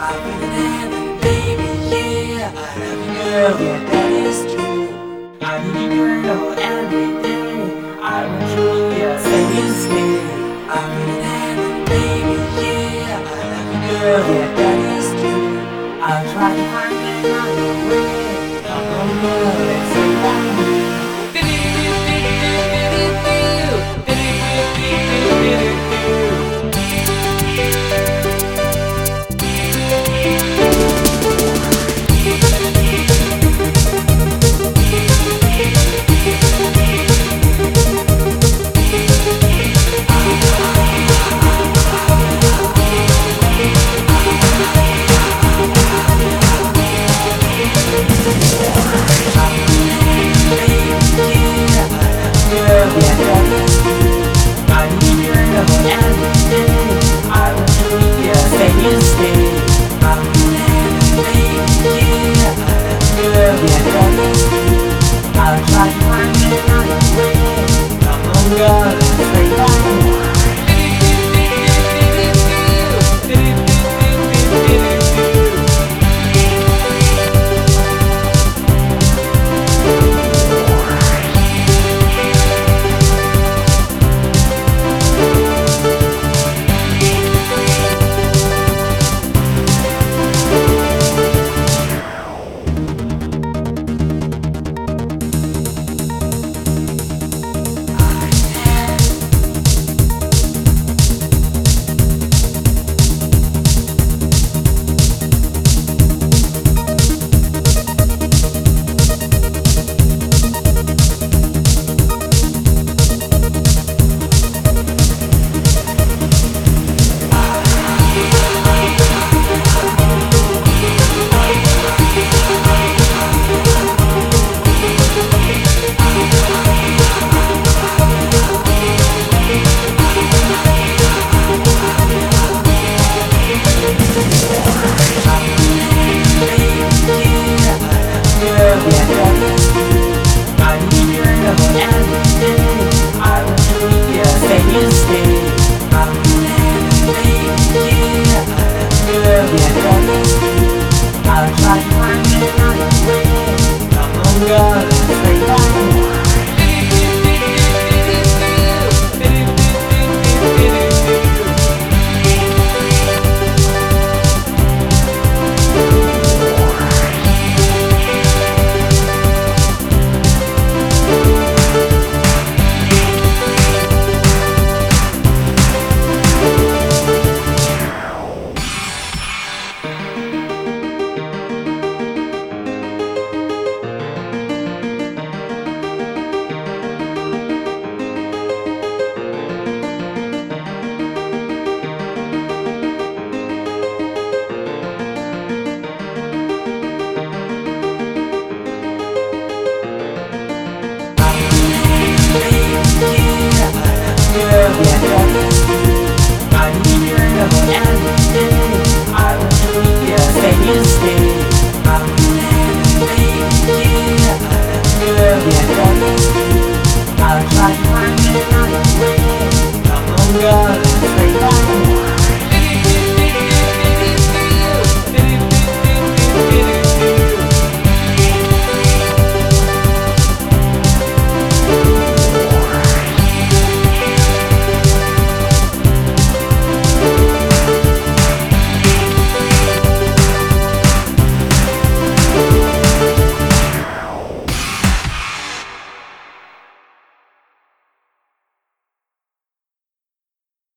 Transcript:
I'm in heaven, baby, yeah. I love you, girl, yeah, that is true. I need you, girl, every day. I want you, yeah, say you stay. I'm in heaven, baby, yeah. I love you, girl, yeah, that is true. I'll try to find another way. Come on, girl, let's say that. I'll try to find another way. Come on, girl, let's play that. I'll try to find another way. Come on, girl, let's play that. I'll try to find another way. Come on, girl.